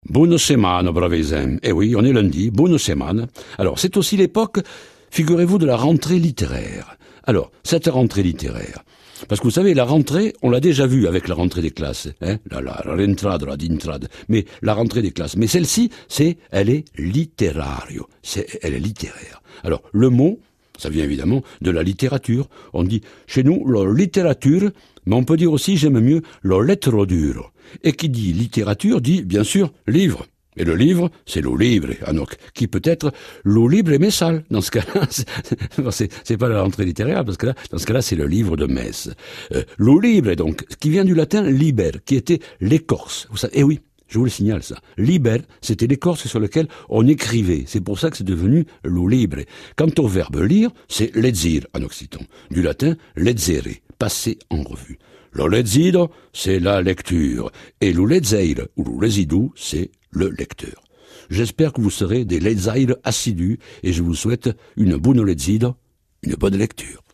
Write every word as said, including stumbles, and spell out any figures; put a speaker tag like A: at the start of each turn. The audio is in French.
A: Buona settimana, bravesem. Eh oui, on est lundi, buona settimana. Alors, c'est aussi l'époque, figurez-vous, de la rentrée littéraire. Alors, cette rentrée littéraire, parce que vous savez, la rentrée, on l'a déjà vue avec la rentrée des classes, hein, la, la, la rentrada, la dintrade, mais la rentrée des classes. Mais celle-ci, c'est, elle est littérario, c'est, elle est littéraire. Alors, le mot, ça vient évidemment de la littérature. On dit, chez nous, la littérature, mais on peut dire aussi, j'aime mieux, la lettre dure. Et qui dit littérature dit, bien sûr, livre. Et le livre, c'est lo libre, donc, qui peut être lo libre messal. Dans ce cas-là, c'est, c'est pas la rentrée littéraire, parce que là, dans ce cas-là, c'est le livre de messe. Euh, lo libre, donc, qui vient du latin liber, qui était l'écorce. Vous savez, eh oui, je vous le signale, ça. Liber, c'était l'écorce sur laquelle on écrivait. C'est pour ça que c'est devenu lo libre. Quant au verbe lire, c'est lezir, en occitan. Du latin, lezere, passer en revue. Lo lezido, c'est la lecture. Et lo lezeir, ou lo lezidu, c'est le lecteur. J'espère que vous serez des lezair assidus et je vous souhaite une bonne lezido, une bonne lecture.